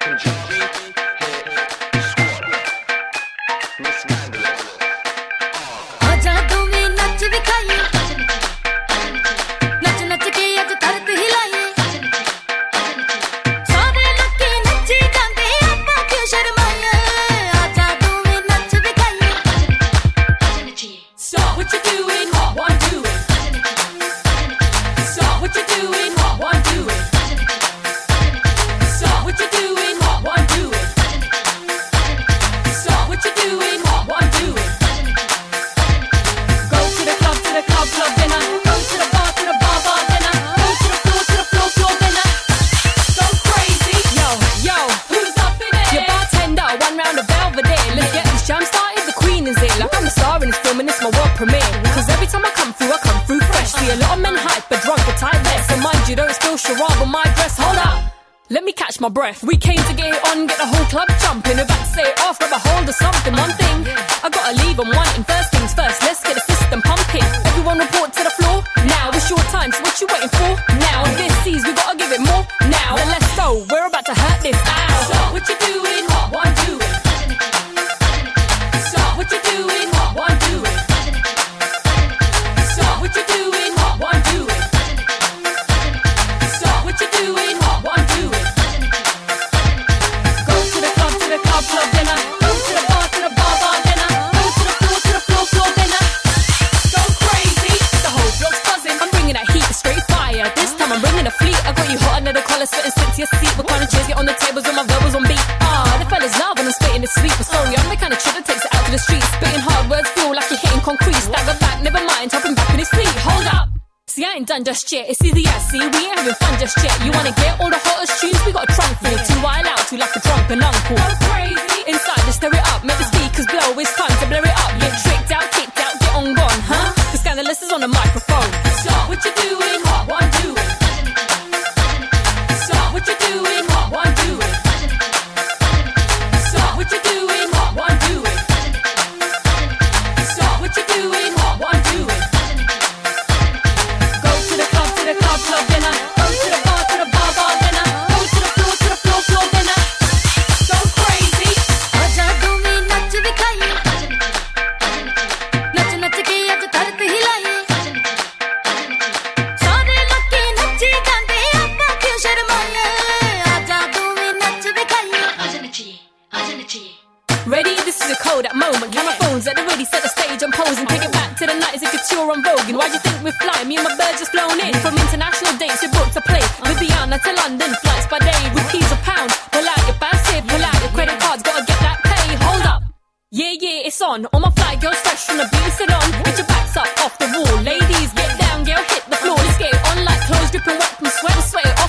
My breath. We came to get it on, get the whole club jumping. About to say it off, grab a hold of something. One thing, I gotta leave them wanting. First things first, let's get the system pumping. Everyone report to the floor. Now it's your time, so what you waiting for? Now if this sees, we gotta give it more. Now then let's go, we're about to hurt this out. So what you doing? What one doing? So what you doing? What one doing? So what you doing? What one doing? So what you doing? What one doing? Club dinner, go to the bar, dinner, go to the floor, dinner. Go crazy, the whole block's buzzing. I'm bringing that heat, straight fire. This time I'm bringing a fleet. I got you hot under the collar, sweating stick to your seat. We're calling cheers, get on the tables with my verbals on beat. The fellas love when I'm spitting this sleep. But sorry, I'm the kind of chick that takes it out to the streets. Spitting hard words, feel like you're hitting concrete. Stagger back, never mind, hopping back in his feet. Hold up. See, I ain't done just yet. It's easy as see, we ain't having fun just yet. You wanna get all the hottest tunes? We got a trunk full. Too wild out to like a drunken uncle. Go crazy. Inside, just stir it up. Make the speakers blow. It's time to blur it up. Get tricked out, kicked out, get on gone, huh? The scandalous is on the microphone. So, what you doing? What one doing? So, what you doing? What one doing? So, what you doing? What one doing? So, what you doing? What one doing? Club dinner, go to the bar, dinner, go to the floor, dinner. Go crazy. आजा तुम्हें नच दिखाइए, नच नच के आज धरती हिलाइए. सारे लोग के नच्चे गाते आपा क्यों शर्माए. आजा तुम्हें नच दिखाइए, आजा नचिए. Ready, this is a code at moment. Camera phones at the ready, set the stage, I'm posing. Take it back to the 90s, it couture on Vogue. Why do you think we're flying? Me and my birds just flown in. From international dates, we booked to play. Viviana to London, flights by day. With keys of pounds, pull out your passive, pull out your credit cards, gotta get that pay. Hold up. Yeah, it's on. All my fly girls fresh from the beauty salon. Get your backs up off the wall. Ladies, get down, girl, hit the floor. Let's get it on like clothes dripping wet from sweat and sweat.